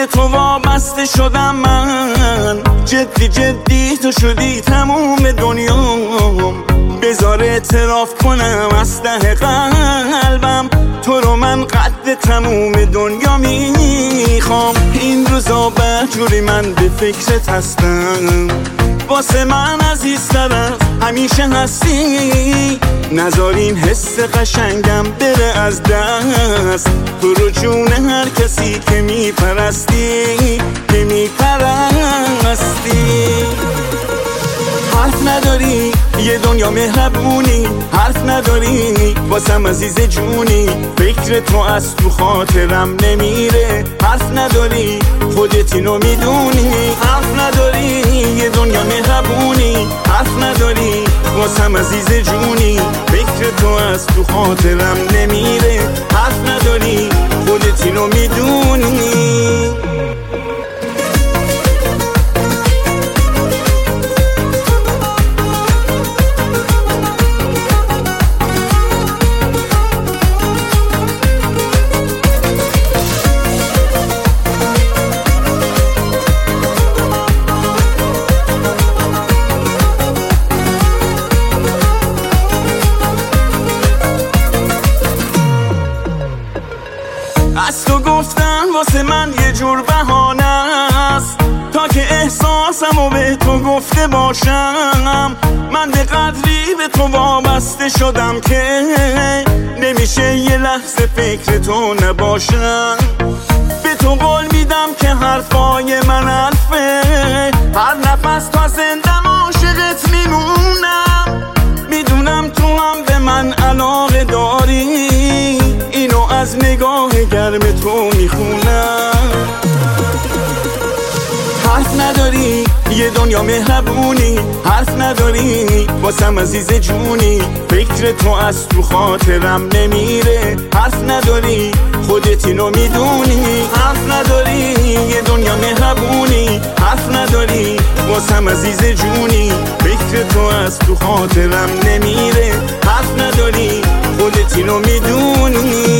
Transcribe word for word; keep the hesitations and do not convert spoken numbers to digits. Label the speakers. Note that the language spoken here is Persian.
Speaker 1: فکر تو وابسته شدم من، جدی جدی تو شدی تموم دنیام. بذار اعتراف کنم از ته قلبم، تو رو من قد تموم دنیا میخوام. این روزا بجوری من به فکرت هستم، واسه من عزیزتر از همیشه هستی. نذار این حس قشنگم بره از دست، تو رو جون هر کسی که میپرستی که میپرستی. حرف نداری یه دنیا مهربونی، حرف نداری واسم عزیز جونی. فکر تو از تو خاطرم نمیره، حرف نداری خودت اینو میدونی. حرف نداری یه دنیا مهربونی، حرف نداری واسم عزیز جونی. فکر تو از تو خاطرم نمیره، حرف نداری خودت اینو میدونی. از تو گفتن واسه من یه جور بهانه است، تا که احساسمو به تو گفته باشم. من به قدری به تو وابسته شدم که نمیشه یه لحظه فکر تو نباشم. به تو قول میدم که حرفای من حرفه، هر نفس تا زندم عاشقت میمونم. میدونم تو هم به من علاقه داری، اینو از نگاه گرم تو میخونم. حرف نداری یه دنیا مهربونی، حرف نداری واسم عزیز جونی. فکر تو از تو خاطرم نمیره، حرف نداری خودت اینو میدونی. حرف نداری یه دنیا مهربونی، حرف نداری واسم عزیز جونی. فکر تو از تو خاطرم نمیره، حرف نداری خودت اینو میدونی.